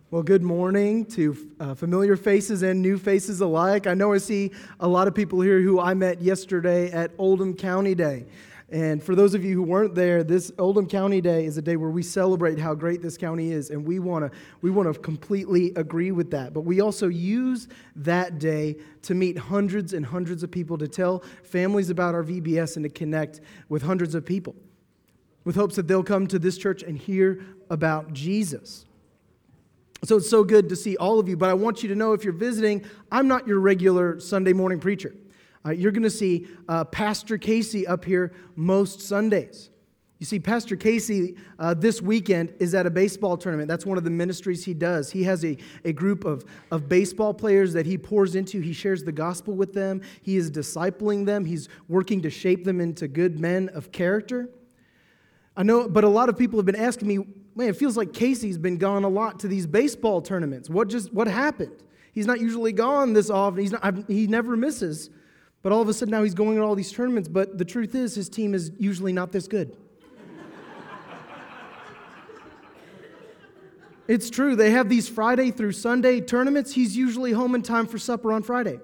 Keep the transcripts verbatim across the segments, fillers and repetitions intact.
Well, good morning to uh, familiar faces and new faces alike. I know I see a lot of people here who I met yesterday at Oldham County Day. And for those of you who weren't there, this Oldham County Day is a day where we celebrate how great this county is, and we want to we want to completely agree with that. But we also use that day to meet hundreds and hundreds of people, to tell families about our V B S and to connect with hundreds of people, with hopes that they'll come to this church and hear about Jesus. So it's so good to see all of you, but I want you to know, if you're visiting, I'm not your regular Sunday morning preacher. Uh, you're going to see uh, Pastor Casey up here most Sundays. You see, Pastor Casey uh, this weekend is at a baseball tournament. That's one of the ministries he does. He has a, a group of, of baseball players that he pours into. He shares the gospel with them. He is discipling them. He's working to shape them into good men of character. I know, but a lot of people have been asking me, man, it feels like Casey's been gone a lot to these baseball tournaments. What just what happened? He's not usually gone this often. He's not, I've, he never misses. But all of a sudden now he's going to all these tournaments. But the truth is, his team is usually not this good. It's true. They have these Friday through Sunday tournaments. He's usually home in time for supper on Friday.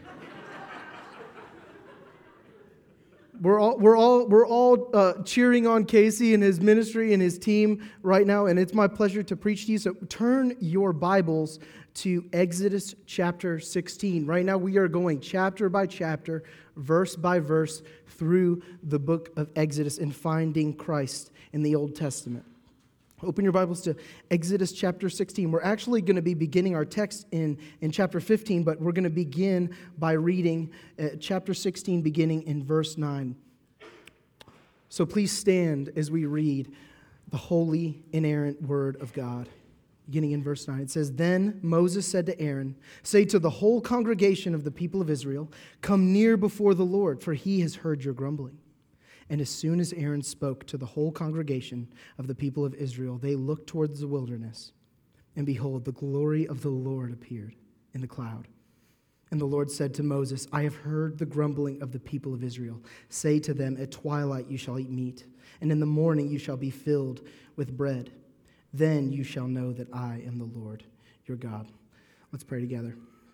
We're all we're all we're all uh, cheering on Casey and his ministry and his team right now, and it's my pleasure to preach to you. So turn your Bibles to Exodus chapter sixteen. Right now we are going chapter by chapter, verse by verse through the book of Exodus and finding Christ in the Old Testament. Open your Bibles to Exodus chapter sixteen. We're actually going to be beginning our text in, in chapter fifteen, but we're going to begin by reading uh, chapter sixteen, beginning in verse nine. So please stand as we read the holy, inerrant word of God. Beginning in verse nine, it says, "Then Moses said to Aaron, 'Say to the whole congregation of the people of Israel, come near before the Lord, for he has heard your grumbling.' And as soon as Aaron spoke to the whole congregation of the people of Israel, they looked towards the wilderness, and behold, the glory of the Lord appeared in the cloud. And the Lord said to Moses, 'I have heard the grumbling of the people of Israel. Say to them, at twilight you shall eat meat, and in the morning you shall be filled with bread. Then you shall know that I am the Lord your God.'" Let's pray together.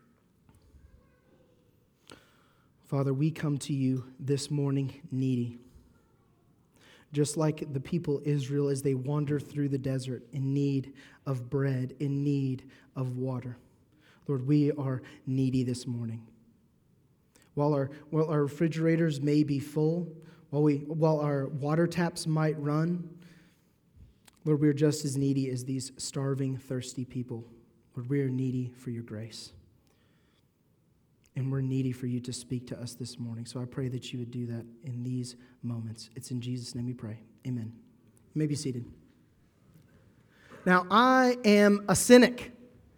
Father, we come to you this morning needy. Just like the people Israel as they wander through the desert in need of bread, in need of water. Lord, we are needy this morning. While our, while our refrigerators may be full, while, we, while our water taps might run, Lord, we are just as needy as these starving, thirsty people. Lord, we are needy for your grace. And we're needy for you to speak to us this morning. So I pray that you would do that in these moments. It's in Jesus' name we pray. Amen. You may be seated. Now, I am a cynic.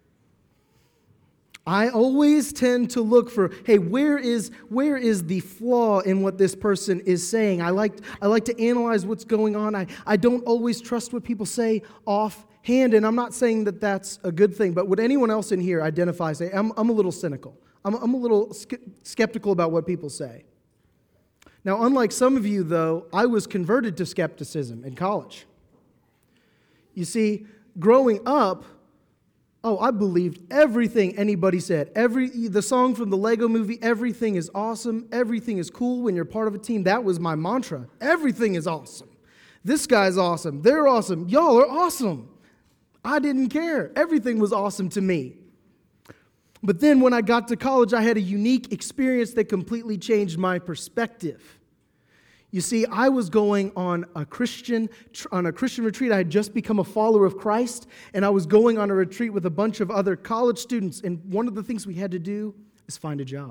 I always tend to look for, hey, where is where is the flaw in what this person is saying? I like I like to analyze what's going on. I, I don't always trust what people say offhand, and I'm not saying that that's a good thing, but would anyone else in here identify, say, I'm, I'm a little cynical. I'm, I'm a little skeptical about what people say. Now, unlike some of you, though, I was converted to skepticism in college. You see, growing up, oh, I believed everything anybody said. Every the song from the Lego movie, everything is awesome. Everything is cool when you're part of a team. That was my mantra. Everything is awesome. This guy's awesome. They're awesome. Y'all are awesome. I didn't care. Everything was awesome to me. But then when I got to college, I had a unique experience that completely changed my perspective. You see, I was going on a Christian on a Christian retreat. I had just become a follower of Christ, and I was going on a retreat with a bunch of other college students, and one of the things we had to do is find a job.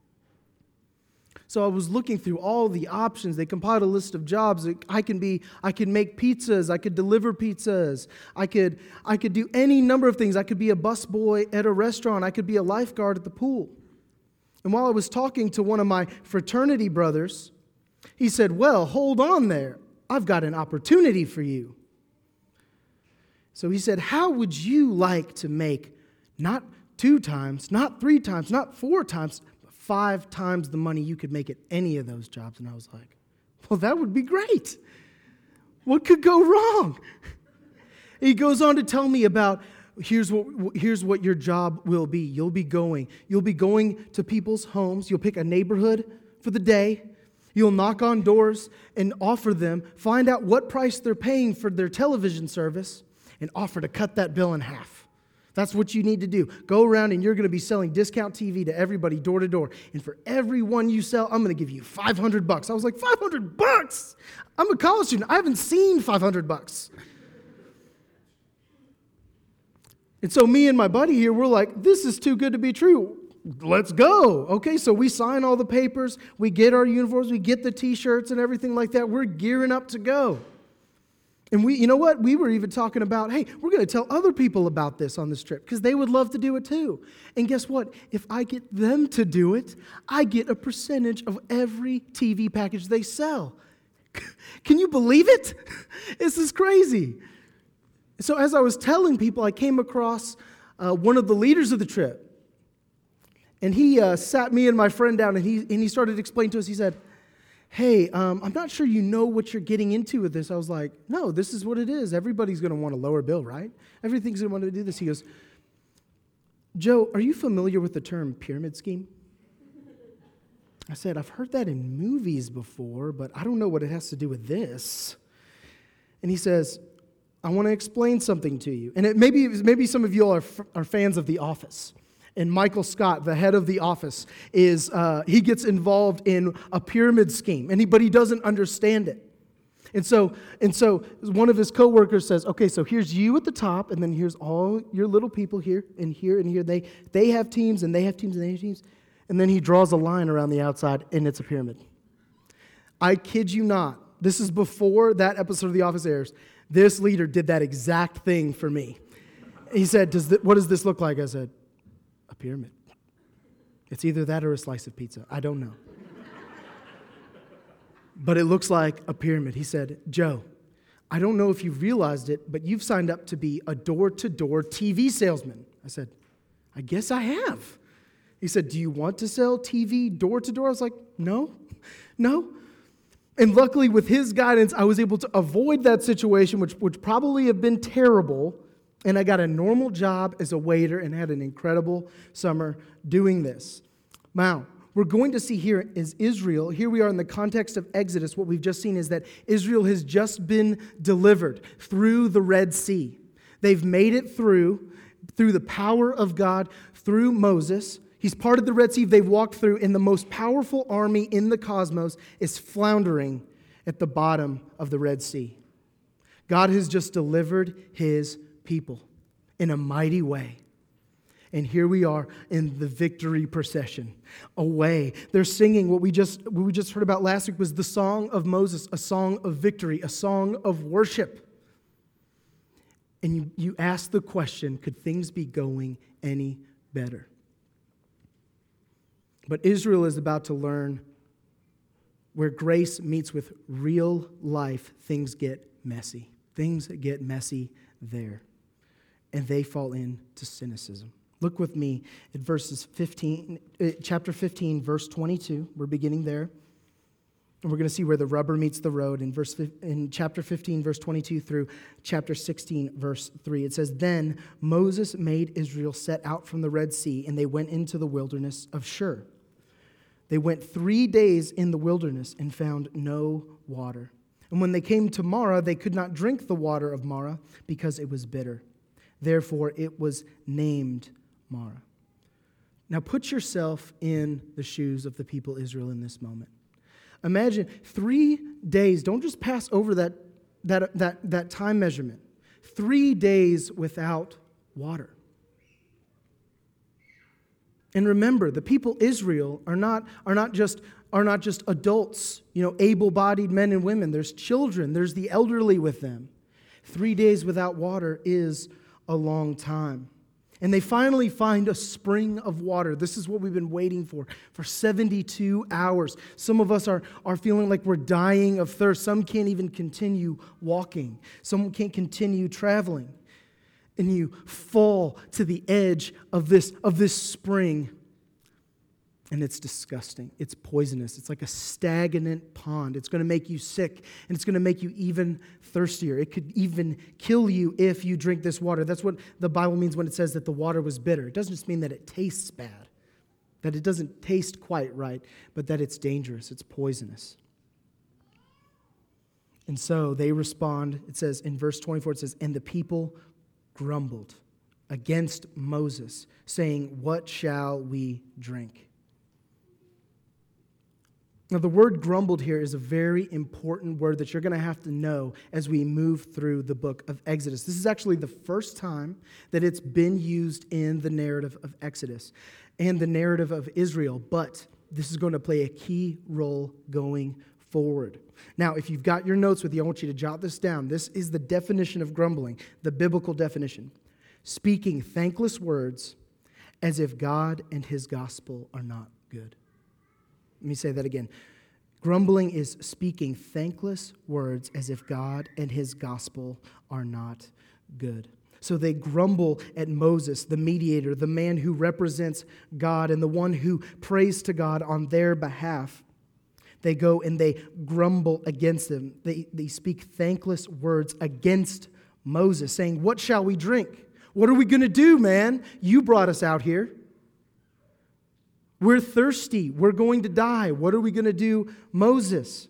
So I was looking through all the options. They compiled a list of jobs. I can be, I could make pizzas. I could deliver pizzas. I could, I could do any number of things. I could be a busboy at a restaurant. I could be a lifeguard at the pool. And while I was talking to one of my fraternity brothers, he said, "Well, hold on there. I've got an opportunity for you." So he said, "How would you like to make not two times, not three times, not four times, five times the money you could make at any of those jobs?" And I was like, well, that would be great. What could go wrong? He goes on to tell me about here's what here's what your job will be. You'll be going. You'll be going to people's homes. You'll pick a neighborhood for the day. You'll knock on doors and offer them, find out what price they're paying for their television service, and offer to cut that bill in half. That's what you need to do. Go around and you're going to be selling discount T V to everybody door to door. And for every one you sell, I'm going to give you five hundred bucks. I was like, five hundred bucks? I'm a college student. I haven't seen five hundred bucks. And so me and my buddy here, we're like, this is too good to be true. Let's go. Okay, so we sign all the papers, we get our uniforms, we get the t-shirts and everything like that. We're gearing up to go. And we, you know what? We were even talking about, hey, we're going to tell other people about this on this trip because they would love to do it too. And guess what? If I get them to do it, I get a percentage of every T V package they sell. Can you believe it? This is crazy. So as I was telling people, I came across uh, one of the leaders of the trip. And he uh, sat me and my friend down, and he and he started explaining to us. He said, hey, um, I'm not sure you know what you're getting into with this. I was like, no, this is what it is. Everybody's going to want a lower bill, right? Everything's going to want to do this. He goes, Joe, are you familiar with the term pyramid scheme? I said, I've heard that in movies before, but I don't know what it has to do with this. And he says, I want to explain something to you. And it, maybe, maybe some of you all are, are fans of The Office. And Michael Scott, the head of The Office, is uh, he gets involved in a pyramid scheme, and he, but he doesn't understand it. And so, and so one of his coworkers says, okay, so here's you at the top, and then here's all your little people here, and here, and here. They, they have teams, and they have teams, and they have teams. And then he draws a line around the outside, and it's a pyramid. I kid you not. This is before that episode of The Office airs. This leader did that exact thing for me. He said, "Does th- what does this look like?" I said, a pyramid. It's either that or a slice of pizza. I don't know. But it looks like a pyramid. He said, Joe, I don't know if you've realized it, but you've signed up to be a door-to-door T V salesman. I said, I guess I have. He said, do you want to sell T V door-to-door? I was like, no, no. And luckily, with his guidance, I was able to avoid that situation, which would probably have been terrible. And I got a normal job as a waiter and had an incredible summer doing this. Now, we're going to see here is Israel. Here we are in the context of Exodus. What we've just seen is that Israel has just been delivered through the Red Sea. They've made it through, through the power of God, through Moses. He's part of the Red Sea they've walked through, and the most powerful army in the cosmos is floundering at the bottom of the Red Sea. God has just delivered his people in a mighty way. And here we are in the victory procession. Away. They're singing what we just what we just heard about last week was the song of Moses, a song of victory, a song of worship. And you, you ask the question, could things be going any better? But Israel is about to learn where grace meets with real life, things get messy. Things get messy there. And they fall into cynicism. Look with me at verses fifteen, chapter fifteen, verse twenty-two. We're beginning there. And we're going to see where the rubber meets the road in verse in chapter fifteen, verse twenty-two through chapter sixteen, verse three. It says, Then Moses made Israel set out from the Red Sea, and they went into the wilderness of Shur. They went three days in the wilderness and found no water. And when they came to Marah, they could not drink the water of Marah because it was bitter. Therefore, it was named Marah. Now, put yourself in the shoes of the people Israel in this moment. Imagine three days. Don't just pass over that, that, that, that time measurement. Three days without water. And remember, the people Israel are not, are not just are not just adults, you know, able-bodied men and women. There's children. There's the elderly with them. Three days without water is a long time. And they finally find a spring of water. This is what we've been waiting for, for seventy-two hours. Some of us are, are feeling like we're dying of thirst. Some can't even continue walking. Some can't continue traveling. And you fall to the edge of this, of this spring. And it's disgusting. It's poisonous. It's like a stagnant pond. It's going to make you sick, and it's going to make you even thirstier. It could even kill you if you drink this water. That's what the Bible means when it says that the water was bitter. It doesn't just mean that it tastes bad, that it doesn't taste quite right, but that it's dangerous. It's poisonous. And so they respond. It says in verse twenty-four, it says, and the people grumbled against Moses, saying, what shall we drink? Now, the word grumbled here is a very important word that you're going to have to know as we move through the book of Exodus. This is actually the first time that it's been used in the narrative of Exodus and the narrative of Israel, but this is going to play a key role going forward. Now, if you've got your notes with you, I want you to jot this down. This is the definition of grumbling, the biblical definition. Speaking thankless words as if God and his gospel are not good. Let me say that again. Grumbling is speaking thankless words as if God and his gospel are not good. So they grumble at Moses, the mediator, the man who represents God and the one who prays to God on their behalf. They go and they grumble against him. They, they speak thankless words against Moses, saying, what shall we drink? What are we going to do, man? You brought us out here. We're thirsty. We're going to die. What are we going to do, Moses?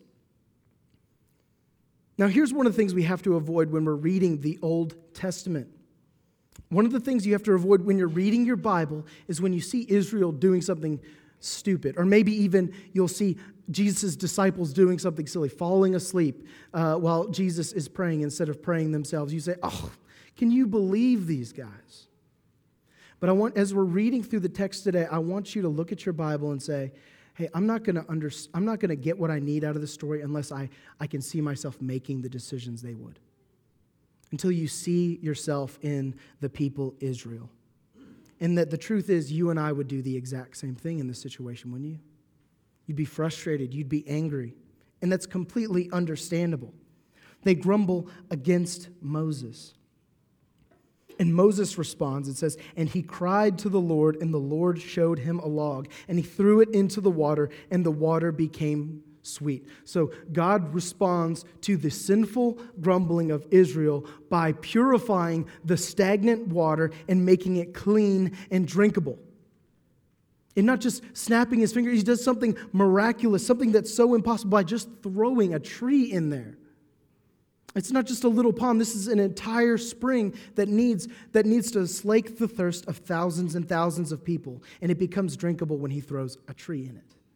Now, here's one of the things we have to avoid when we're reading the Old Testament. One of the things you have to avoid when you're reading your Bible is when you see Israel doing something stupid, or maybe even you'll see Jesus' disciples doing something silly, falling asleep uh, while Jesus is praying instead of praying themselves. You say, oh, can you believe these guys? But I want, as we're reading through the text today, I want you to look at your Bible and say, hey, I'm not going to under, I'm not going to get what I need out of the story unless I, I can see myself making the decisions they would. Until you see yourself in the people Israel. And that the truth is, you and I would do the exact same thing in this situation, wouldn't you? You'd be frustrated. You'd be angry. And that's completely understandable. They grumble against Moses. And Moses responds, it says, and he cried to the Lord, and the Lord showed him a log, and he threw it into the water, and the water became sweet. So God responds to the sinful grumbling of Israel by purifying the stagnant water and making it clean and drinkable. And not just snapping his finger, he does something miraculous, something that's so impossible by just throwing a tree in there. It's not just a little pond. This is an entire spring that needs, that needs to slake the thirst of thousands and thousands of people. And it becomes drinkable when he throws a tree in it.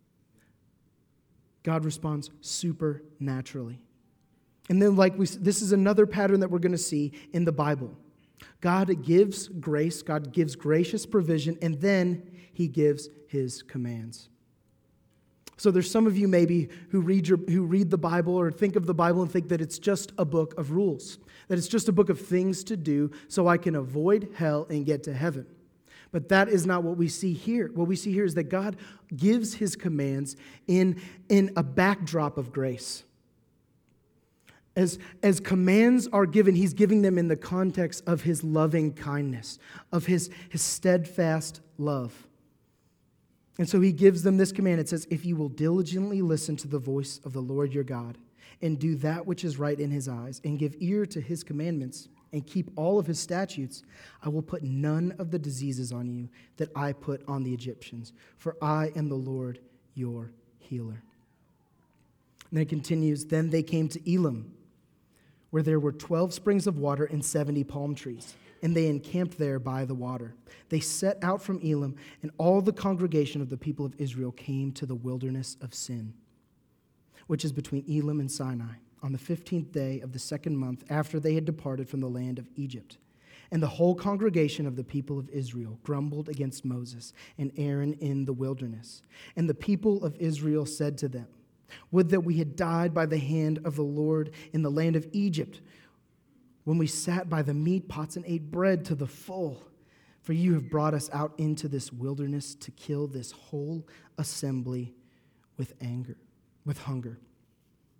God responds supernaturally. And then like we, this is another pattern that we're going to see in the Bible. God gives grace, God gives gracious provision, and then he gives his commands. So there's some of you maybe who read your, who read the Bible or think of the Bible and think that it's just a book of rules, that it's just a book of things to do so I can avoid hell and get to heaven. But that is not what we see here. What we see here is that God gives his commands in, in a backdrop of grace. As, as commands are given, he's giving them in the context of his loving kindness, of his, his steadfast love. And so he gives them this command. It says, if you will diligently listen to the voice of the Lord your God and do that which is right in his eyes and give ear to his commandments and keep all of his statutes, I will put none of the diseases on you that I put on the Egyptians, for I am the Lord your healer. And then it continues, then they came to Elim, where there were twelve springs of water and seventy palm trees. And they encamped there by the water. They set out from Elim, and all the congregation of the people of Israel came to the wilderness of Sin, which is between Elim and Sinai, on the fifteenth day of the second month after they had departed from the land of Egypt. And the whole congregation of the people of Israel grumbled against Moses and Aaron in the wilderness. And the people of Israel said to them, would that we had died by the hand of the Lord in the land of Egypt, when we sat by the meat pots and ate bread to the full. For you have brought us out into this wilderness to kill this whole assembly with anger, with hunger.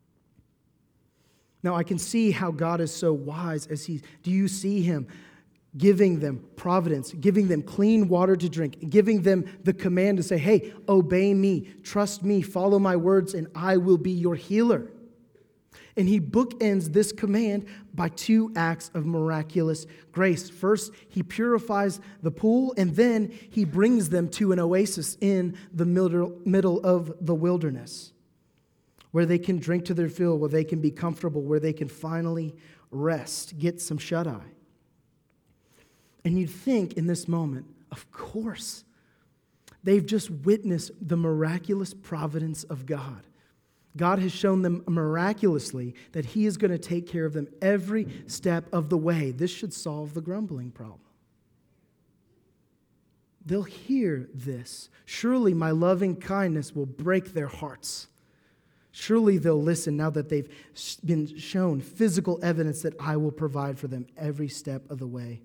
Now I can see how God is so wise as he, do you see him giving them providence, giving them clean water to drink, giving them the command to say, hey, obey me, trust me, follow my words, and I will be your healer. And he bookends this command by two acts of miraculous grace. First, he purifies the pool, and then he brings them to an oasis in the middle, middle of the wilderness, where they can drink to their fill, where they can be comfortable, where they can finally rest, get some shut-eye. And you'd think in this moment, of course, they've just witnessed the miraculous providence of God. God has shown them miraculously that he is going to take care of them every step of the way. This should solve the grumbling problem. They'll hear this. Surely my loving kindness will break their hearts. Surely they'll listen now that they've been shown physical evidence that I will provide for them every step of the way.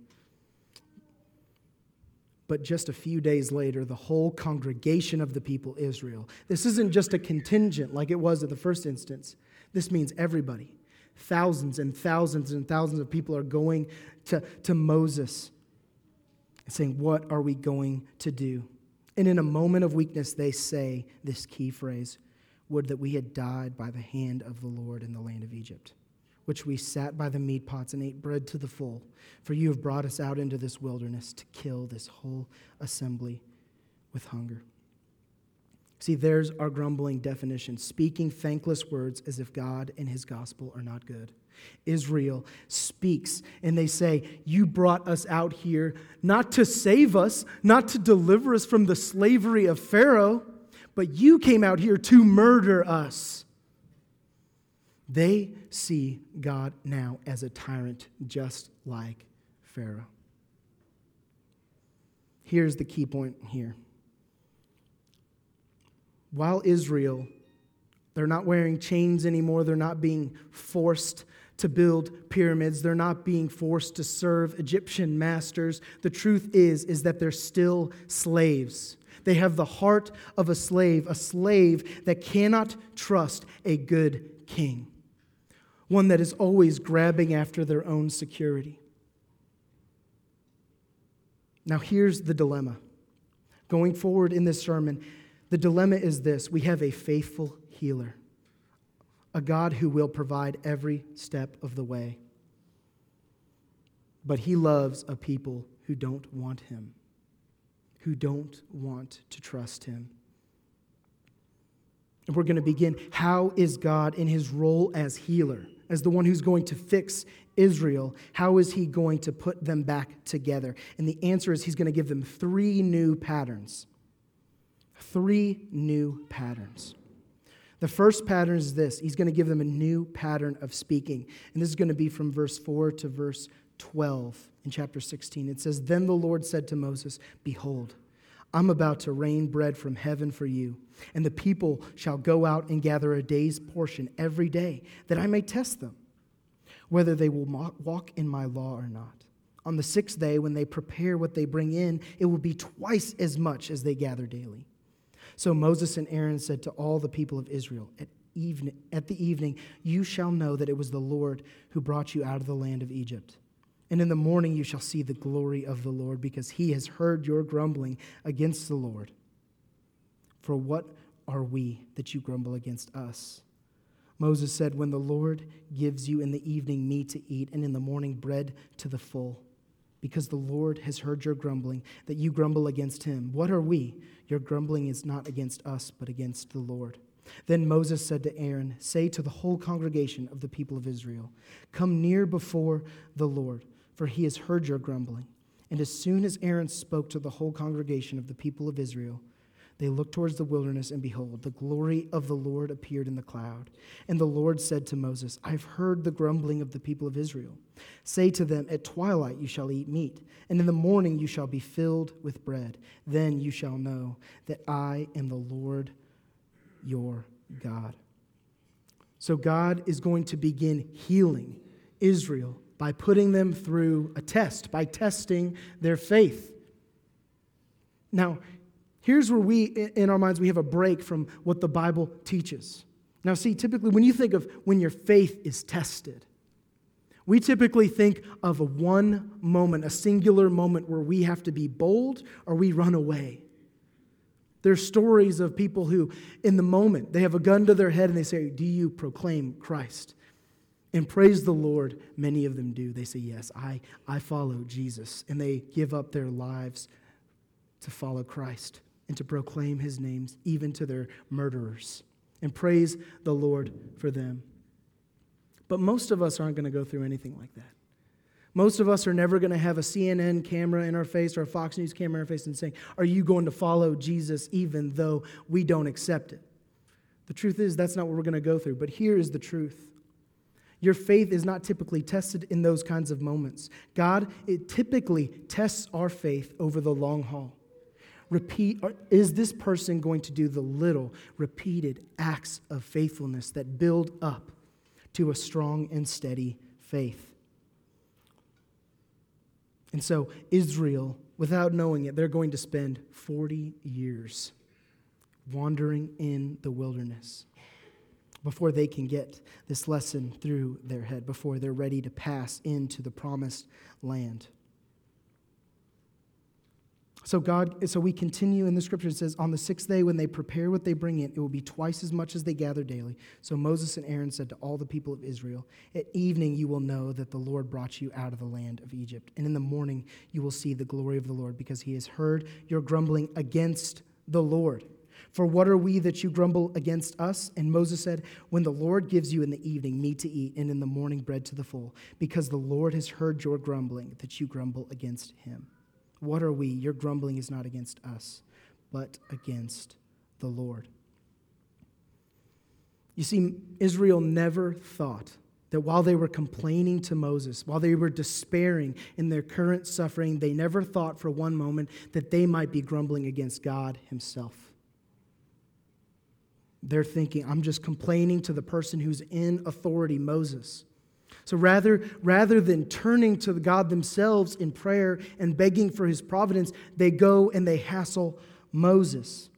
But just a few days later, the whole congregation of the people of Israel, this isn't just a contingent like it was in the first instance. This means everybody. Thousands and thousands and thousands of people are going to, to Moses and saying, what are we going to do? And in a moment of weakness, they say this key phrase, would that we had died by the hand of the Lord in the land of Egypt, which we sat by the meat pots and ate bread to the full. For you have brought us out into this wilderness to kill this whole assembly with hunger. See, there's our grumbling definition, speaking thankless words as if God and his gospel are not good. Israel speaks, and they say, you brought us out here not to save us, not to deliver us from the slavery of Pharaoh, but you came out here to murder us. They see God now as a tyrant, just like Pharaoh. Here's the key point here. While Israel, they're not wearing chains anymore, they're not being forced to build pyramids, they're not being forced to serve Egyptian masters. The truth is, is that they're still slaves. They have the heart of a slave, a slave that cannot trust a good king. One that is always grabbing after their own security. Now here's the dilemma. Going forward in this sermon, the dilemma is this. We have a faithful healer. A God who will provide every step of the way. But he loves a people who don't want him. Who don't want to trust him. And we're going to begin. How is God in his role as healer? As the one who's going to fix Israel, how is he going to put them back together? And the answer is he's going to give them three new patterns. Three new patterns. The first pattern is this. He's going to give them a new pattern of speaking. And this is going to be from verse four to verse twelve in chapter sixteen. It says, then the Lord said to Moses, behold, I'm about to rain bread from heaven for you, and the people shall go out and gather a day's portion every day, that I may test them, whether they will walk in my law or not. On the sixth day, when they prepare what they bring in, it will be twice as much as they gather daily. So Moses and Aaron said to all the people of Israel, at, evening, at the evening, you shall know that it was the Lord who brought you out of the land of Egypt. And in the morning you shall see the glory of the Lord, because he has heard your grumbling against the Lord. For what are we that you grumble against us? Moses said, when the Lord gives you in the evening meat to eat, and in the morning bread to the full, because the Lord has heard your grumbling, that you grumble against him. What are we? Your grumbling is not against us, but against the Lord. Then Moses said to Aaron, say to the whole congregation of the people of Israel, come near before the Lord, for he has heard your grumbling. And as soon as Aaron spoke to the whole congregation of the people of Israel, they looked towards the wilderness, and behold, the glory of the Lord appeared in the cloud. And the Lord said to Moses, I've heard the grumbling of the people of Israel. Say to them, at twilight you shall eat meat, and in the morning you shall be filled with bread. Then you shall know that I am the Lord your God. So God is going to begin healing Israel by putting them through a test, by testing their faith. Now, here's where we, in our minds, we have a break from what the Bible teaches. Now, see, typically when you think of when your faith is tested, We typically think of a one moment, a singular moment where we have to be bold or we run away. There's stories of people who, in the moment, they have a gun to their head and they say, do you proclaim Christ? And praise the Lord, many of them do. They say, yes, I, I follow Jesus. And they give up their lives to follow Christ and to proclaim his names, even to their murderers. And praise the Lord for them. But most of us aren't going to go through anything like that. Most of us are never going to have a C N N camera in our face or a Fox News camera in our face and saying, are you going to follow Jesus even though we don't accept it? The truth is, that's not what we're going to go through. But here is the truth. Your faith is not typically tested in those kinds of moments. God, it typically tests our faith over the long haul. Repeat, is this person going to do the little, repeated acts of faithfulness that build up to a strong and steady faith? And so Israel, without knowing it, they're going to spend forty years wandering in the wilderness before they can get this lesson through their head, before they're ready to pass into the promised land. So God, so we continue in the scripture. It says, on the sixth day when they prepare what they bring in, it will be twice as much as they gather daily. So Moses and Aaron said to all the people of Israel, at evening you will know that the Lord brought you out of the land of Egypt. And in the morning you will see the glory of the Lord, because he has heard your grumbling against the Lord. For what are we that you grumble against us? And Moses said, when the Lord gives you in the evening meat to eat, and in the morning bread to the full, because the Lord has heard your grumbling, that you grumble against him. What are we? Your grumbling is not against us, but against the Lord. You see, Israel never thought that while they were complaining to Moses, while they were despairing in their current suffering, they never thought for one moment that they might be grumbling against God himself. They're thinking, I'm just complaining to the person who's in authority, Moses. So rather, rather than turning to God themselves in prayer and begging for his providence, they go and they hassle Moses.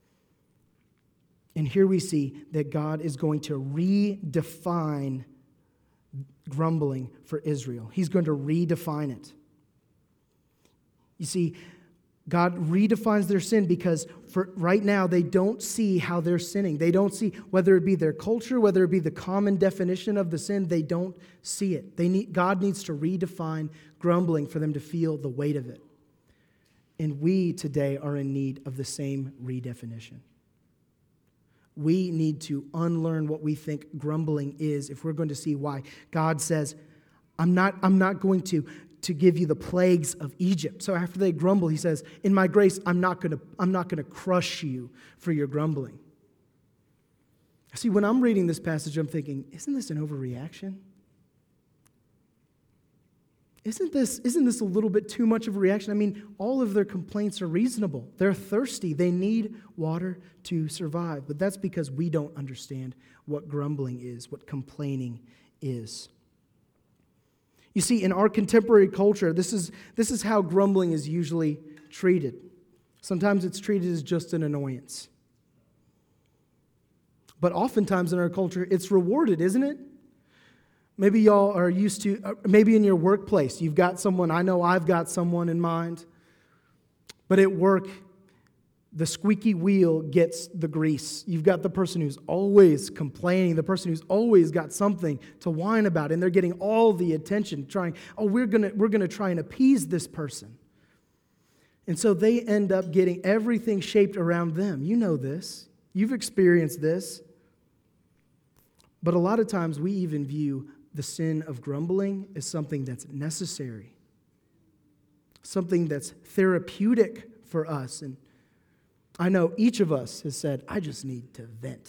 And here we see that God is going to redefine grumbling for Israel. He's going to redefine it. You see, God redefines their sin because for right now they don't see how they're sinning. They don't see, whether it be their culture, whether it be the common definition of the sin, they don't see it. They need, God needs to redefine grumbling for them to feel the weight of it. And we today are in need of the same redefinition. We need to unlearn what we think grumbling is if we're going to see why God says, I'm not, I'm not going to to give you the plagues of Egypt. So after they grumble, he says, in my grace, I'm not going to, I'm not going to crush you for your grumbling. See, when I'm reading this passage, I'm thinking, isn't this an overreaction? Isn't this, isn't this a little bit too much of a reaction? I mean, all of their complaints are reasonable. They're thirsty. They need water to survive. But that's because we don't understand what grumbling is, what complaining is. You see, in our contemporary culture, this is, this is how grumbling is usually treated. Sometimes it's treated as just an annoyance. But oftentimes in our culture, it's rewarded, isn't it? Maybe y'all are used to, uh, maybe in your workplace, you've got someone, I know I've got someone in mind, but at work, the squeaky wheel gets the grease. You've got the person who's always complaining, the person who's always got something to whine about, and they're getting all the attention, trying, oh, we're gonna, we're gonna try and appease this person. And so they end up getting everything shaped around them. You know this. You've experienced this. But a lot of times we even view the sin of grumbling as something that's necessary, something that's therapeutic for us. And I know each of us has said, I just need to vent.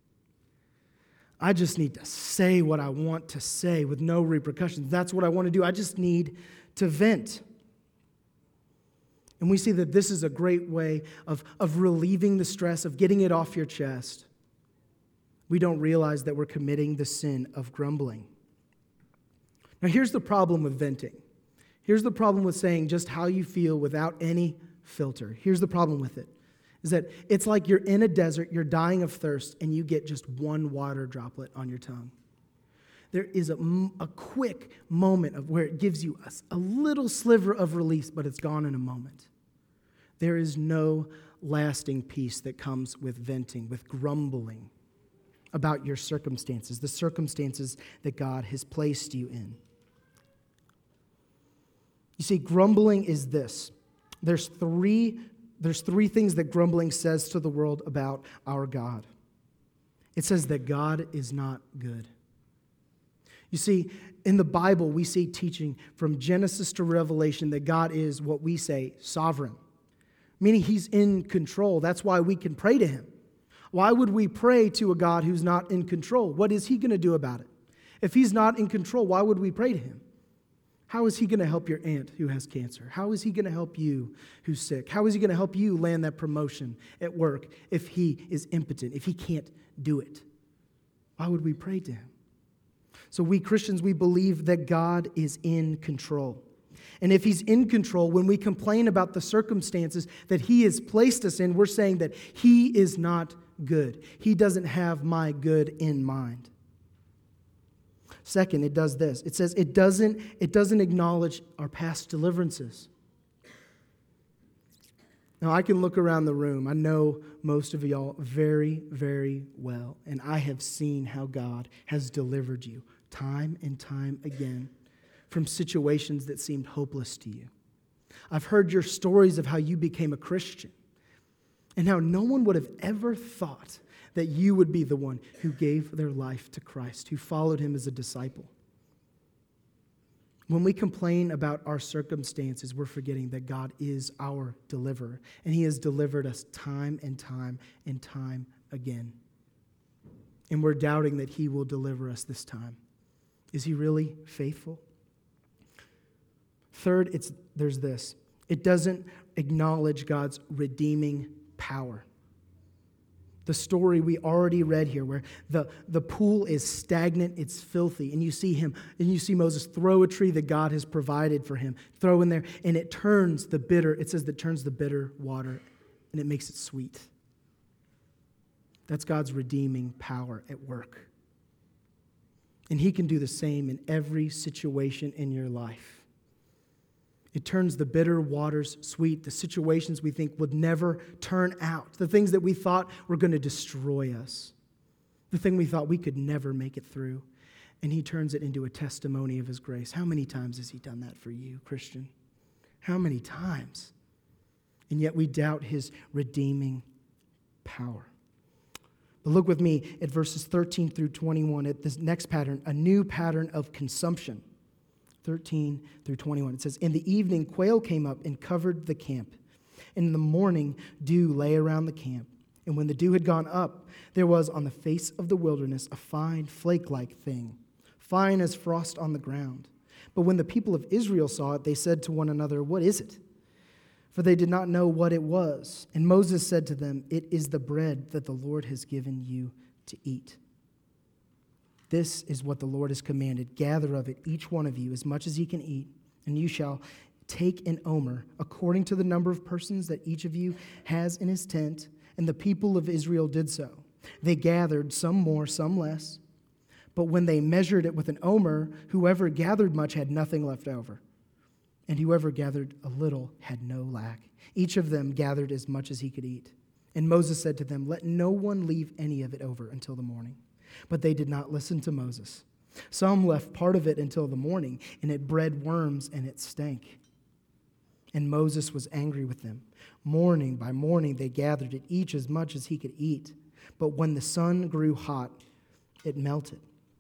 I just need to say what I want to say with no repercussions. That's what I want to do. I just need to vent. And we see that this is a great way of, of relieving the stress, of getting it off your chest. We don't realize that we're committing the sin of grumbling. Now, here's the problem with venting. Here's the problem with saying just how you feel without any filter. Here's the problem with it. Is that it's like you're in a desert, you're dying of thirst, and you get just one water droplet on your tongue. there is a, a quick moment of where it gives you a, a little sliver of release, but it's gone in a moment. There is no lasting peace that comes with venting, with grumbling about your circumstances, the circumstances that God has placed you in. You see, grumbling is this. There's three, there's three things that grumbling says to the world about our God. It says that God is not good. You see, in the Bible, we see teaching from Genesis to Revelation that God is what we say sovereign, meaning he's in control. That's why we can pray to him. Why would we pray to a God who's not in control? What is he going to do about it? If he's not in control, why would we pray to him? How is he going to help your aunt who has cancer? How is he going to help you who's sick? How is he going to help you land that promotion at work if he is impotent, if he can't do it? Why would we pray to him? So we Christians, we believe that God is in control. And if he's in control, when we complain about the circumstances that he has placed us in, we're saying that he is not good. He doesn't have my good in mind. Second, it does this. It says it doesn't, it doesn't acknowledge our past deliverances. Now, I can look around the room. I know most of y'all very, very well, and I have seen how God has delivered you time and time again from situations that seemed hopeless to you. I've heard your stories of how you became a Christian and how no one would have ever thought that you would be the one who gave their life to Christ, who followed him as a disciple. When we complain about our circumstances, we're forgetting that God is our deliverer, and he has delivered us time and time and time again. And we're doubting that he will deliver us this time. Is he really faithful? Third, it's there's this. It doesn't acknowledge God's redeeming power. The story we already read here where the, the pool is stagnant, it's filthy, and you see him, and you see Moses throw a tree that God has provided for him, throw in there, and it turns the bitter, it says that turns the bitter water, and it makes it sweet. That's God's redeeming power at work. And he can do the same in every situation in your life. It turns the bitter waters sweet, the situations we think would never turn out, the things that we thought were going to destroy us, the thing we thought we could never make it through. And he turns it into a testimony of his grace. How many times has he done that for you, Christian? How many times? And yet we doubt his redeeming power. But look with me at verses thirteen through twenty-one, at this next pattern, a new pattern of consumption. thirteen through twenty-one. It says, in the evening, quail came up and covered the camp. And in the morning, dew lay around the camp. And when the dew had gone up, there was on the face of the wilderness a fine flake-like thing, fine as frost on the ground. But when the people of Israel saw it, they said to one another, what is it? For they did not know what it was. And Moses said to them, it is the bread that the Lord has given you to eat. This is what the Lord has commanded. Gather of it, each one of you, as much as he can eat, and you shall take an omer, according to the number of persons that each of you has in his tent. And the people of Israel did so. They gathered, some more, some less. But when they measured it with an omer, whoever gathered much had nothing left over. And whoever gathered a little had no lack. Each of them gathered as much as he could eat. And Moses said to them, let no one leave any of it over until the morning. But they did not listen to Moses. Some left part of it until the morning, and it bred worms and it stank. And Moses was angry with them. Morning by morning they gathered it, each as much as he could eat. But when the sun grew hot, it melted.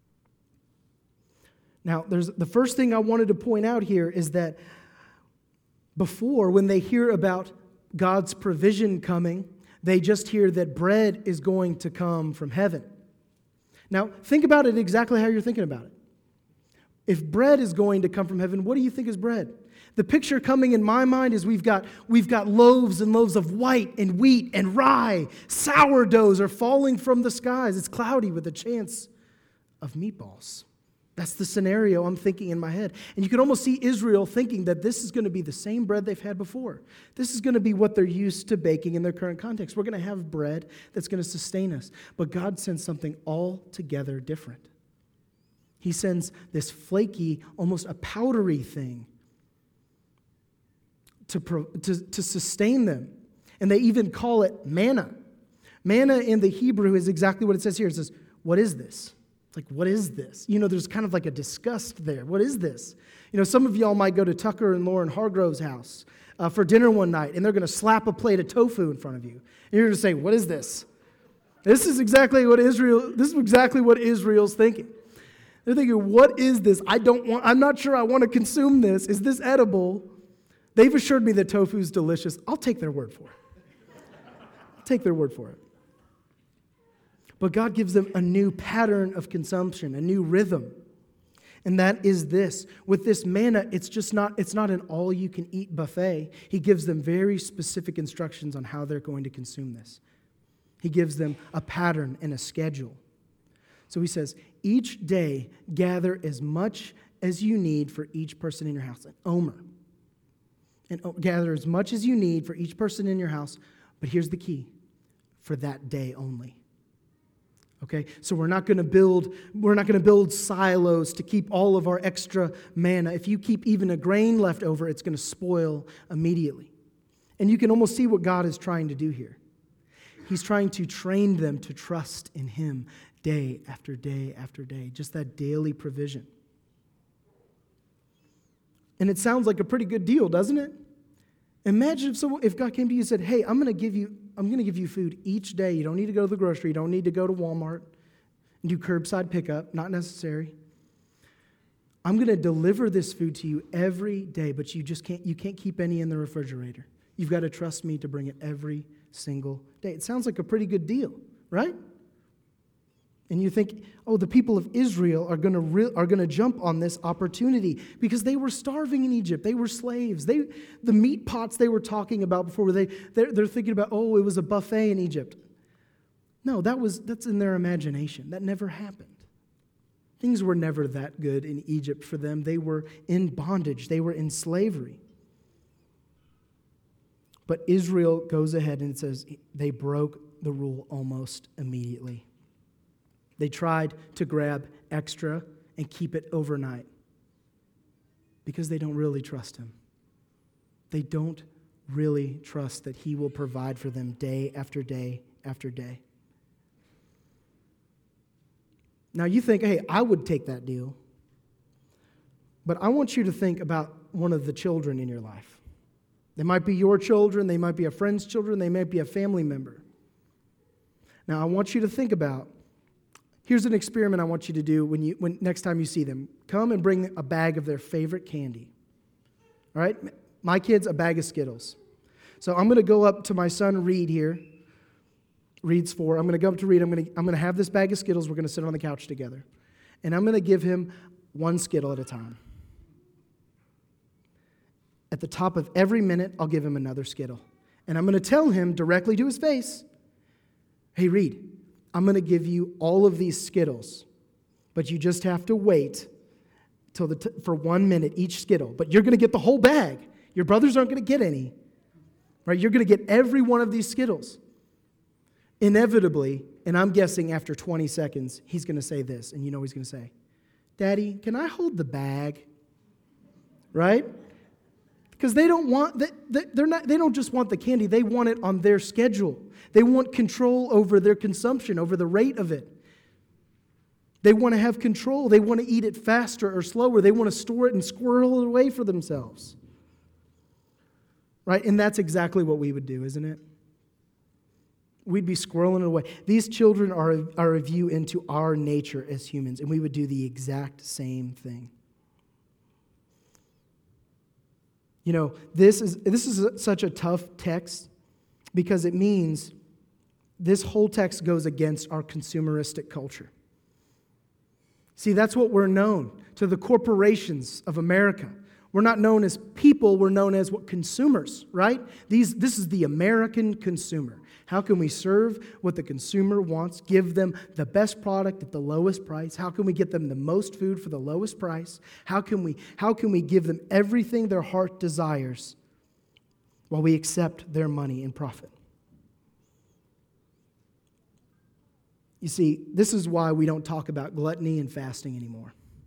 Now, there's the first thing I wanted to point out here is that before, when they hear about God's provision coming, they just hear that bread is going to come from heaven. Now, think about it exactly how you're thinking about it. If bread is going to come from heaven, what do you think is bread? The picture coming in my mind is we've got, we've got loaves and loaves of white and wheat and rye. Sourdoughs are falling from the skies. It's cloudy with a chance of meatballs. That's the scenario I'm thinking in my head. And you can almost see Israel thinking that this is going to be the same bread they've had before. This is going to be what they're used to baking in their current context. We're going to have bread that's going to sustain us. But God sends something altogether different. He sends this flaky, almost a powdery thing to, to, to sustain them. And they even call it manna. Manna in the Hebrew is exactly what it says here. It says, what is this? It's like, what is this? You know, there's kind of like a disgust there. What is this? You know, some of y'all might go to Tucker and Lauren Hargrove's house uh, for dinner one night, and they're going to slap a plate of tofu in front of you. And you're going to say, what is this? This is exactly what Israel, this is exactly what Israel's thinking. They're thinking, what is this? I don't want, I'm not sure I want to consume this. Is this edible? They've assured me that tofu is delicious. I'll take their word for it. I'll take their word for it. But God gives them a new pattern of consumption, a new rhythm. And that is this. With this manna, it's just not, it's not an all-you-can-eat buffet. He gives them very specific instructions on how they're going to consume this. He gives them a pattern and a schedule. So he says, each day gather as much as you need for each person in your house. An omer. And gather as much as you need for each person in your house. But here's the key. For that day only. Okay, so we're not going to build we're not going to build silos to keep all of our extra manna. If you keep even a grain left over, it's going to spoil immediately. And you can almost see what God is trying to do here. He's trying to train them to trust in Him day after day after day, just that daily provision. And it sounds like a pretty good deal, doesn't it? Imagine if someone, if God came to you and said, "Hey, I'm going to give you I'm going to give you food each day. You don't need to go to the grocery. You don't need to go to Walmart and do curbside pickup. Not necessary. I'm going to deliver this food to you every day, but you just can't, you can't keep any in the refrigerator. You've got to trust me to bring it every single day." It sounds like a pretty good deal, right? And you think, oh, the people of Israel are going to re- are going to jump on this opportunity because they were starving in Egypt. They were slaves. They the meat pots they were talking about before, they they're, they're thinking about, oh, it was a buffet in Egypt. No, that was that's in their imagination. That never happened. Things were never that good in Egypt for them. They were in bondage. They were in slavery. But Israel goes ahead and it says they broke the rule almost immediately. They tried to grab extra and keep it overnight because they don't really trust Him. They don't really trust that He will provide for them day after day after day. Now you think, hey, I would take that deal. But I want you to think about one of the children in your life. They might be your children, they might be a friend's children, they might be a family member. Now I want you to think about, here's an experiment I want you to do when you when next time you see them. Come and bring a bag of their favorite candy. All right? My kids, a bag of Skittles. So I'm going to go up to my son Reed here. Reed's four. I'm going to go up to Reed. I'm going to I'm going to have this bag of Skittles. We're going to sit on the couch together. And I'm going to give him one Skittle at a time. At the top of every minute, I'll give him another Skittle. And I'm going to tell him directly to his face, "Hey, Reed, I'm going to give you all of these Skittles, but you just have to wait till the t- for one minute each Skittle. But you're going to get the whole bag. Your brothers aren't going to get any. Right? You're going to get every one of these Skittles." Inevitably, and I'm guessing after twenty seconds, he's going to say this, and you know what he's going to say? "Daddy, can I hold the bag?" Right? Because they don't want that. They're not. They don't just want the candy. They want it on their schedule. They want control over their consumption, over the rate of it. They want to have control. They want to eat it faster or slower. They want to store it and squirrel it away for themselves. Right? And that's exactly what we would do, isn't it? We'd be squirreling it away. These children are, are a view into our nature as humans, and we would do the exact same thing. You know, this is this is such a tough text because it means this whole text goes against our consumeristic culture. See, that's what we're known to the corporations of America. We're not known as people, we're known as what consumers, right? These this is the American consumer. How can we serve what the consumer wants, give them the best product at the lowest price? How can we get them the most food for the lowest price? How can we, how can we give them everything their heart desires while we accept their money and profit? You see, this is why we don't talk about gluttony and fasting anymore.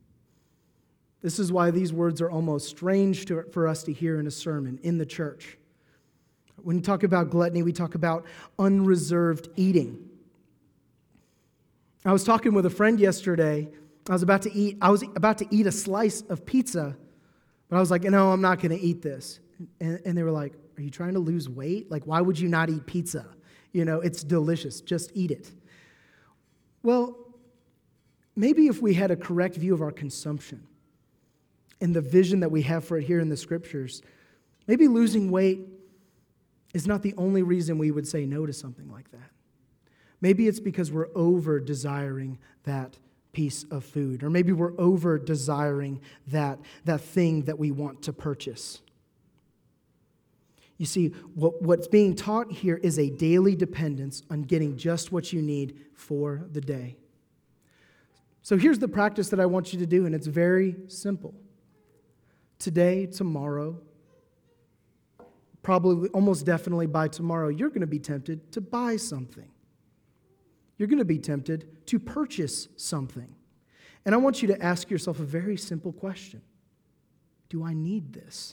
This is why these words are almost strange to, for us to hear in a sermon in the church. When we talk about gluttony, we talk about unreserved eating. I was talking with a friend yesterday. I was about to eat, I was about to eat a slice of pizza, but I was like, no, I'm not going to eat this. And, and they were like, are you trying to lose weight? Like, why would you not eat pizza? You know, it's delicious. Just eat it. Well, maybe if we had a correct view of our consumption and the vision that we have for it here in the scriptures, maybe losing weight is not the only reason we would say no to something like that. Maybe it's because we're over desiring that piece of food, or maybe we're over desiring that, that thing that we want to purchase. You see, what, what's being taught here is a daily dependence on getting just what you need for the day. So here's the practice that I want you to do, and it's very simple. Today, tomorrow, probably almost definitely by tomorrow, you're going to be tempted to buy something. You're going to be tempted to purchase something. And I want you to ask yourself a very simple question. Do I need this?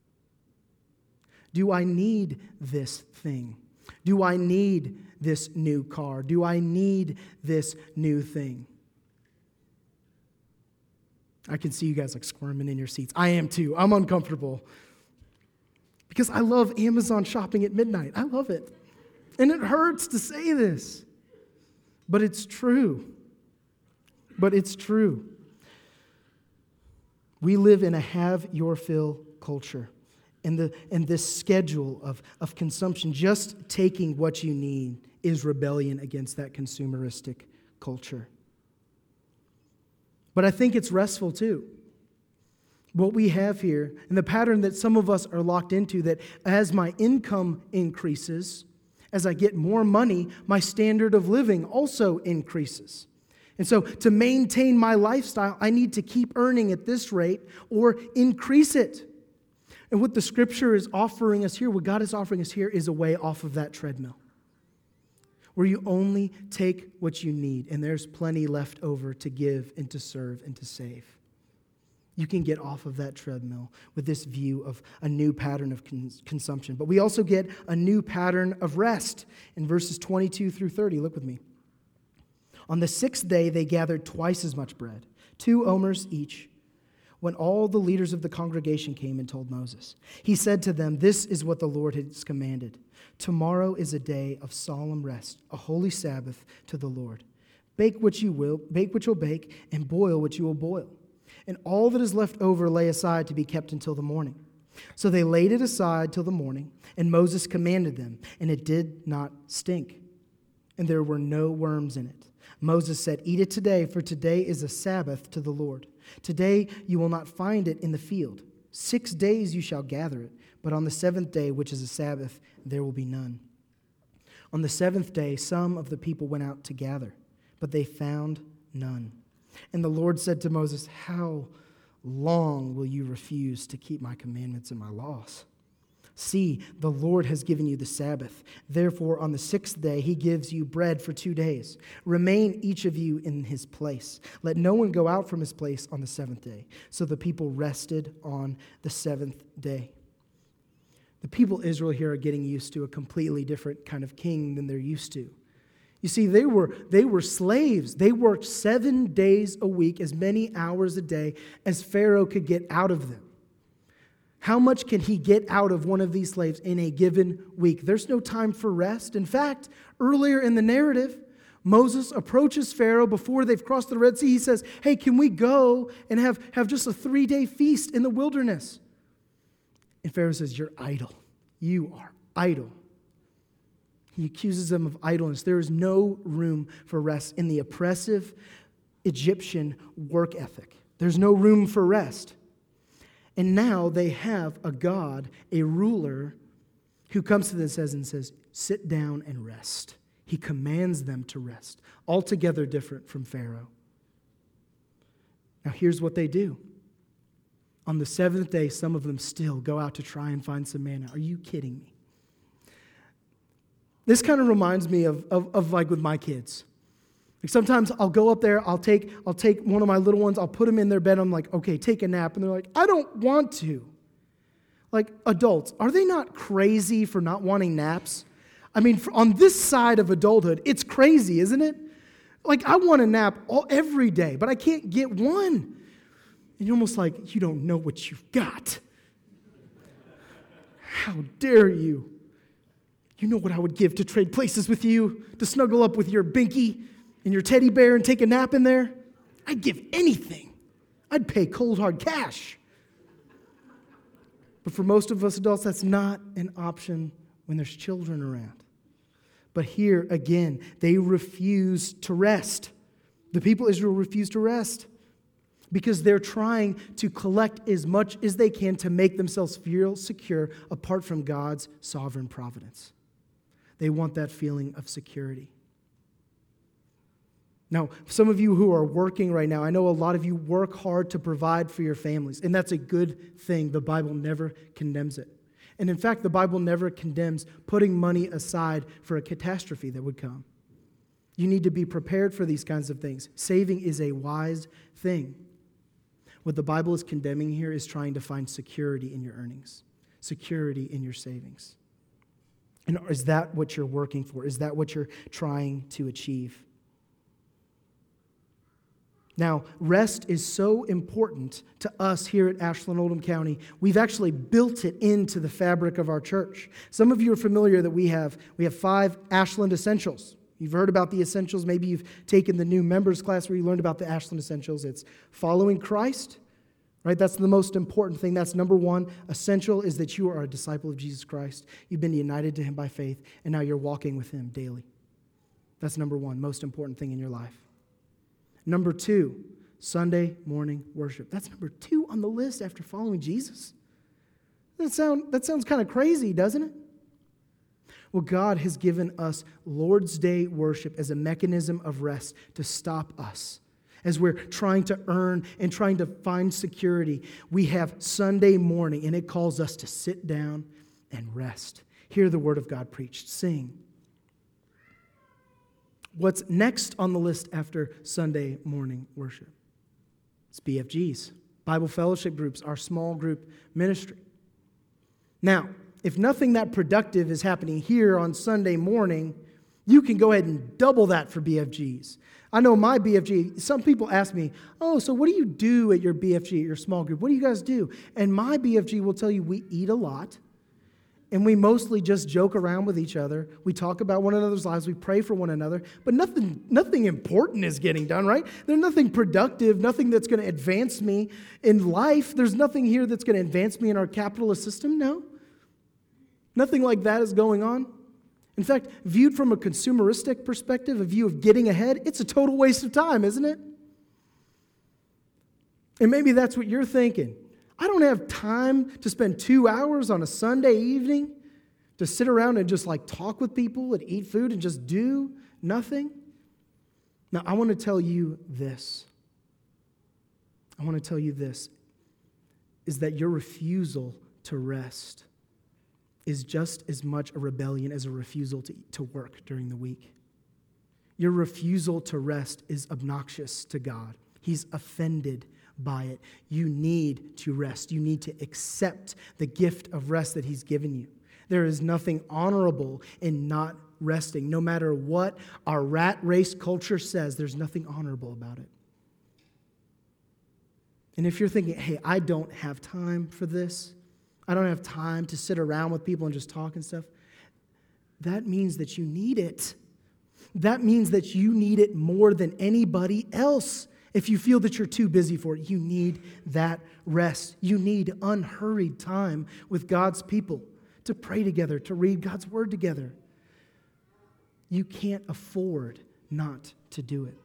Do I need this thing? Do I need this new car? Do I need this new thing? I can see you guys like squirming in your seats. I am too. I'm uncomfortable. Because I love Amazon shopping at midnight. I love it. And it hurts to say this. But it's true. But it's true. We live in a have your fill culture. And the and this schedule of, of consumption, just taking what you need, is rebellion against that consumeristic culture. But I think it's restful too. What we have here, and the pattern that some of us are locked into, that as my income increases, as I get more money, my standard of living also increases. And so to maintain my lifestyle, I need to keep earning at this rate or increase it. And what the scripture is offering us here, what God is offering us here, is a way off of that treadmill, where you only take what you need, and there's plenty left over to give and to serve and to save. You can get off of that treadmill with this view of a new pattern of cons- consumption. But we also get a new pattern of rest in verses twenty-two through thirty. Look with me. On the sixth day, they gathered twice as much bread, two omers each. When all the leaders of the congregation came and told Moses, he said to them, "This is what the Lord has commanded. Tomorrow is a day of solemn rest, a holy Sabbath to the Lord. Bake what you will, bake what you'll bake, and boil what you will boil. And all that is left over lay aside to be kept until the morning." So they laid it aside till the morning, and Moses commanded them, and it did not stink, and there were no worms in it. Moses said, "Eat it today, for today is a Sabbath to the Lord. Today you will not find it in the field. Six days you shall gather it, but on the seventh day, which is a Sabbath, there will be none." On the seventh day, some of the people went out to gather, but they found none. And the Lord said to Moses, "How long will you refuse to keep my commandments and my laws? See, the Lord has given you the Sabbath. Therefore, on the sixth day, he gives you bread for two days. Remain each of you in his place. Let no one go out from his place on the seventh day." So the people rested on the seventh day. The people of Israel here are getting used to a completely different kind of king than they're used to. You see, they were, they were slaves. They worked seven days a week, as many hours a day as Pharaoh could get out of them. How much can he get out of one of these slaves in a given week? There's no time for rest. In fact, earlier in the narrative, Moses approaches Pharaoh before they've crossed the Red Sea. He says, "Hey, can we go and have, have just a three-day feast in the wilderness?" And Pharaoh says, "You're idle. You are idle." He accuses them of idleness. There is no room for rest in the oppressive Egyptian work ethic. There's no room for rest. And now they have a God, a ruler, who comes to them and says, and says, "Sit down and rest." He commands them to rest. Altogether different from Pharaoh. Now here's what they do. On the seventh day, some of them still go out to try and find some manna. Are you kidding me? This kind of reminds me of, of, of like with my kids. Like sometimes I'll go up there, I'll take, I'll take one of my little ones, I'll put them in their bed, I'm like, okay, take a nap. And they're like, I don't want to. Like adults, are they not crazy for not wanting naps? I mean, for, on this side of adulthood, it's crazy, isn't it? Like I want a nap all, every day, but I can't get one. And you're almost like, you don't know what you've got. How dare you? You know what I would give to trade places with you, to snuggle up with your binky and your teddy bear and take a nap in there? I'd give anything. I'd pay cold hard cash. But for most of us adults, that's not an option when there's children around. But here, again, they refuse to rest. The people of Israel refuse to rest because they're trying to collect as much as they can to make themselves feel secure apart from God's sovereign providence. They want that feeling of security. Now, some of you who are working right now, I know a lot of you work hard to provide for your families, and that's a good thing. The Bible never condemns it. And in fact, the Bible never condemns putting money aside for a catastrophe that would come. You need to be prepared for these kinds of things. Saving is a wise thing. What the Bible is condemning here is trying to find security in your earnings, security in your savings. And is that what you're working for? Is that what you're trying to achieve? Now, rest is so important to us here at Ashland Oldham County. We've actually built it into the fabric of our church. Some of you are familiar that we have we have five Ashland Essentials. You've heard about the Essentials. Maybe you've taken the new members class where you learned about the Ashland Essentials. It's following Christ, right? That's the most important thing. That's number one. Essential is that you are a disciple of Jesus Christ. You've been united to him by faith, and now you're walking with him daily. That's number one, most important thing in your life. Number two, Sunday morning worship. That's number two on the list after following Jesus. That, sound, that sounds kind of crazy, doesn't it? Well, God has given us Lord's Day worship as a mechanism of rest to stop us. As we're trying to earn and trying to find security, we have Sunday morning, and it calls us to sit down and rest. Hear the word of God preached. Sing. What's next on the list after Sunday morning worship? It's B F Gs, Bible fellowship groups, our small group ministry. Now, if nothing that productive is happening here on Sunday morning, you can go ahead and double that for B F Gs. I know my B F G, some people ask me, oh, so what do you do at your B F G, at your small group? What do you guys do? And my B F G will tell you we eat a lot. And we mostly just joke around with each other. We talk about one another's lives. We pray for one another. But nothing, nothing important is getting done, right? There's nothing productive, nothing that's going to advance me in life. There's nothing here that's going to advance me in our capitalist system, no. Nothing like that is going on. In fact, viewed from a consumeristic perspective, a view of getting ahead, it's a total waste of time, isn't it? And maybe that's what you're thinking. I don't have time to spend two hours on a Sunday evening to sit around and just like talk with people and eat food and just do nothing. Now, I want to tell you this. I want to tell you this, is that your refusal to rest is just as much a rebellion as a refusal to, to work during the week. Your refusal to rest is obnoxious to God. He's offended by it. You need to rest. You need to accept the gift of rest that he's given you. There is nothing honorable in not resting. No matter what our rat race culture says, there's nothing honorable about it. And if you're thinking, hey, I don't have time for this, I don't have time to sit around with people and just talk and stuff, that means that you need it. That means that you need it more than anybody else. If you feel that you're too busy for it, you need that rest. You need unhurried time with God's people to pray together, to read God's word together. You can't afford not to do it.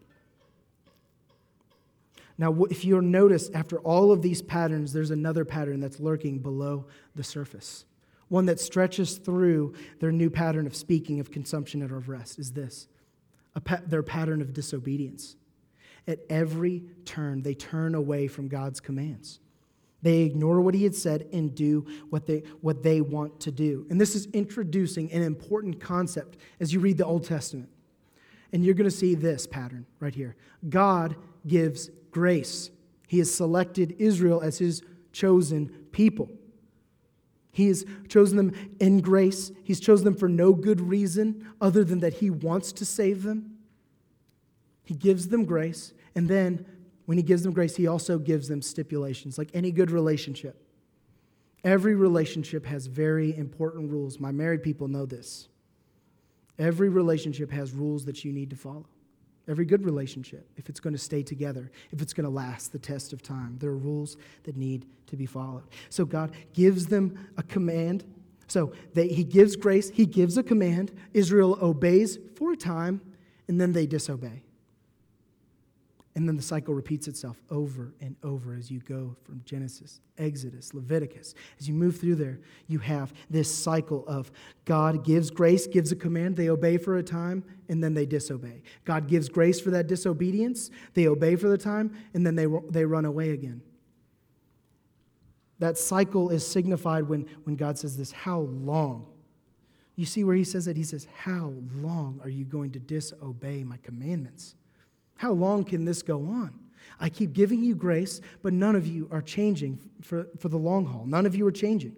Now, if you'll notice, after all of these patterns, there's another pattern that's lurking below the surface. One that stretches through their new pattern of speaking, of consumption, and of rest is this, a pa- their pattern of disobedience. At every turn, they turn away from God's commands. They ignore what he had said and do what they, what they want to do. And this is introducing an important concept as you read the Old Testament. And you're going to see this pattern right here. God gives grace. He has selected Israel as his chosen people. He has chosen them in grace. He's chosen them for no good reason other than that he wants to save them. He gives them grace. And then when he gives them grace, he also gives them stipulations, like any good relationship. Every relationship has very important rules. My married people know this. Every relationship has rules that you need to follow. Every good relationship, if it's going to stay together, if it's going to last the test of time, there are rules that need to be followed. So God gives them a command. So they, he gives grace, he gives a command. Israel obeys for a time, and then they disobey. And then the cycle repeats itself over and over as you go from Genesis, Exodus, Leviticus. As you move through there, you have this cycle of God gives grace, gives a command, they obey for a time, and then they disobey. God gives grace for that disobedience, they obey for the time, and then they, they run away again. That cycle is signified when, when God says this, how long? You see where he says it? He says, how long are you going to disobey my commandments? How long can this go on? I keep giving you grace, but none of you are changing for, for the long haul. None of you are changing.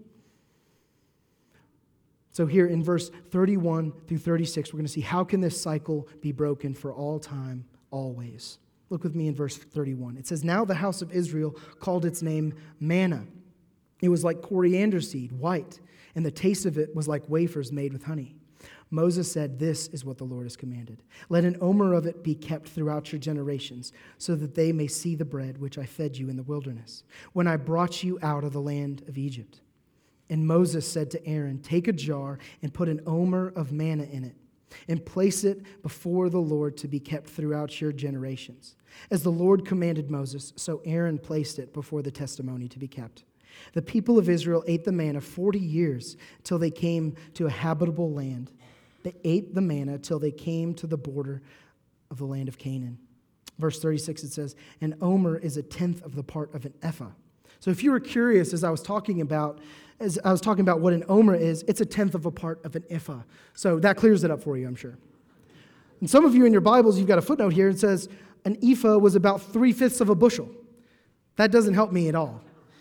So here in verse thirty-one through thirty-six, we're going to see how can this cycle be broken for all time, always. Look with me in verse thirty-one. It says, now the house of Israel called its name manna. It was like coriander seed, white, and the taste of it was like wafers made with honey. Moses said, this is what the Lord has commanded. Let an omer of it be kept throughout your generations, so that they may see the bread which I fed you in the wilderness, when I brought you out of the land of Egypt. And Moses said to Aaron, take a jar and put an omer of manna in it, and place it before the Lord to be kept throughout your generations. As the Lord commanded Moses, so Aaron placed it before the testimony to be kept. The people of Israel ate the manna forty years till they came to a habitable land. They ate the manna till they came to the border of the land of Canaan. Verse thirty-six, it says, an omer is a tenth of the part of an ephah. So if you were curious, as I was talking about, as I was talking about what an omer is, it's a tenth of a part of an ephah. So that clears it up for you, I'm sure. And some of you in your Bibles, you've got a footnote here. It says an ephah was about three-fifths of a bushel. That doesn't help me at all.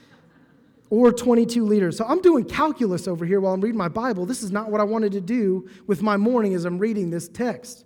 Or twenty-two liters. So I'm doing calculus over here while I'm reading my Bible. This is not what I wanted to do with my morning as I'm reading this text.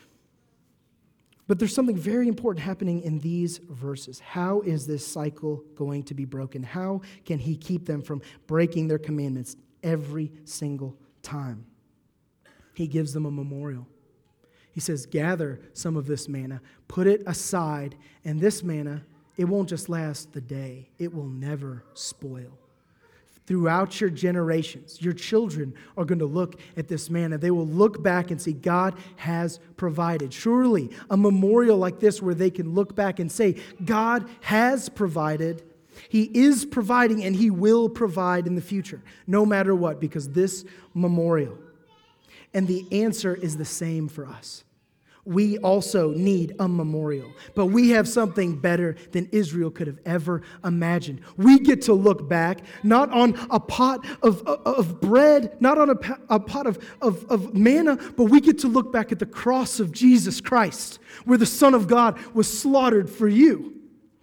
But there's something very important happening in these verses. How is this cycle going to be broken? How can he keep them from breaking their commandments every single time? He gives them a memorial. He says, gather some of this manna, put it aside, and this manna, it won't just last the day. It will never spoil. Throughout your generations, your children are going to look at this manna. They will look back and see God has provided. Surely a memorial like this where they can look back and say, God has provided. He is providing and he will provide in the future, no matter what, because this memorial. And the answer is the same for us. We also need a memorial, but we have something better than Israel could have ever imagined. We get to look back, not on a pot of, of, of bread, not on a, a pot of, of, of manna, but we get to look back at the cross of Jesus Christ, where the Son of God was slaughtered for you.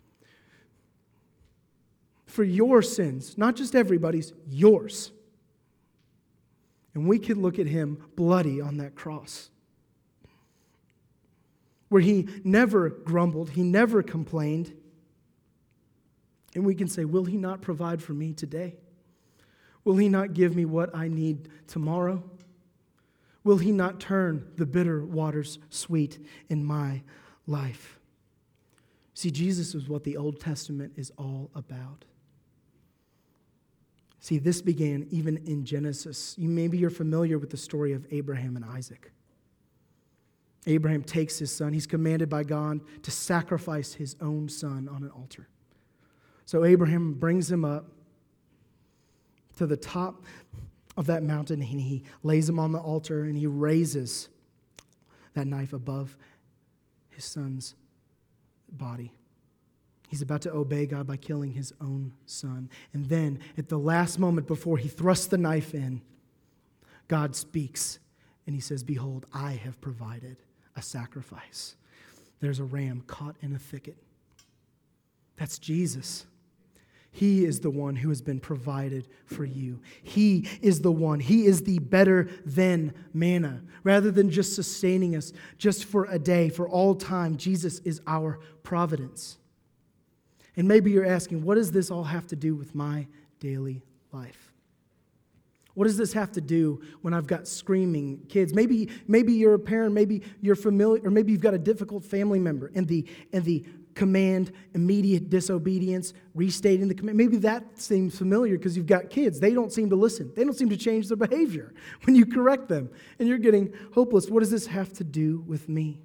For your sins, not just everybody's, yours. And we can look at him bloody on that cross, where he never grumbled, he never complained. And we can say, will he not provide for me today? Will he not give me what I need tomorrow? Will he not turn the bitter waters sweet in my life? See, Jesus is what the Old Testament is all about. See, this began even in Genesis. You, maybe you're familiar with the story of Abraham and Isaac. Abraham takes his son. He's commanded by God to sacrifice his own son on an altar. So Abraham brings him up to the top of that mountain, and he lays him on the altar, and he raises that knife above his son's body. He's about to obey God by killing his own son. And then, at the last moment before he thrusts the knife in, God speaks, and he says, behold, I have provided a sacrifice. There's a ram caught in a thicket. That's Jesus. He is the one who has been provided for you. He is the one. He is the better than manna. Rather than just sustaining us just for a day, for all time, Jesus is our providence. And maybe you're asking, what does this all have to do with my daily life? What does this have to do when I've got screaming kids? Maybe, maybe you're a parent, maybe you're familiar, or maybe you've got a difficult family member, and the and the command, immediate disobedience, restating the command. Maybe that seems familiar because you've got kids. They don't seem to listen. They don't seem to change their behavior when you correct them, and you're getting hopeless. What does this have to do with me?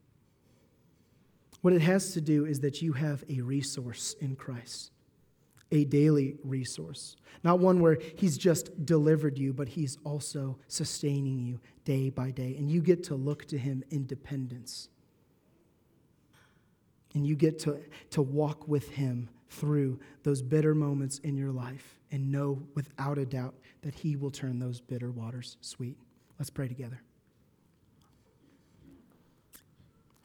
What it has to do is that you have a resource in Christ. A daily resource. Not one where he's just delivered you, but he's also sustaining you day by day. And you get to look to him in dependence. And you get to, to walk with him through those bitter moments in your life and know without a doubt that he will turn those bitter waters sweet. Let's pray together.